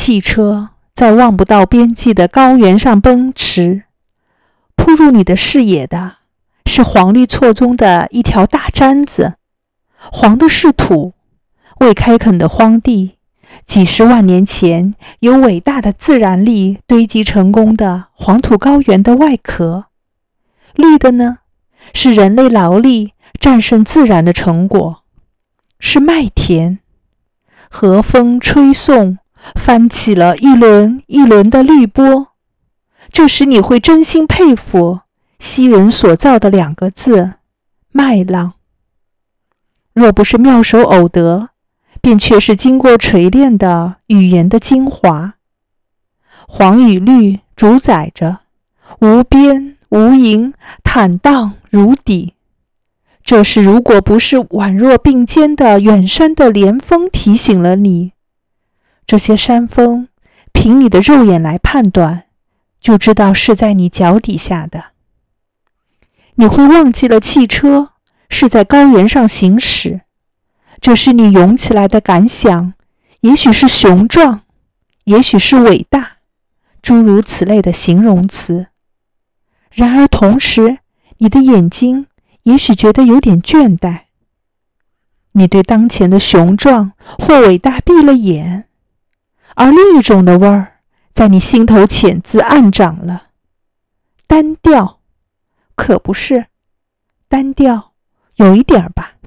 汽车在望不到边际的高原上奔驰，扑入你的视野的是黄绿错综的一条大毡子，黄的是土，未开垦的荒地，几十万年前由伟大的自然力堆积成功的黄土高原的外壳。绿的呢，是人类劳力战胜自然的成果，是麦田。和风吹送，翻起了一轮一轮的绿波，这时你会真心佩服昔人所造的2个字：麦浪。若不是妙手偶得，便却是经过锤炼的语言的精华。黄与绿主宰着无边无垠，坦荡如底。这是如果不是宛若并肩的远山的连峰提醒了你，这些山峰凭你的肉眼来判断，就知道是在你脚底下的。你会忘记了汽车是在高原上行驶，这是你涌起来的感想，也许是雄壮，也许是伟大，诸如此类的形容词。然而同时，你的眼睛也许觉得有点倦怠，你对当前的雄壮或伟大闭了眼，而另一种的味儿在你心头潜自暗长了。单调，可不是，单调有一点吧。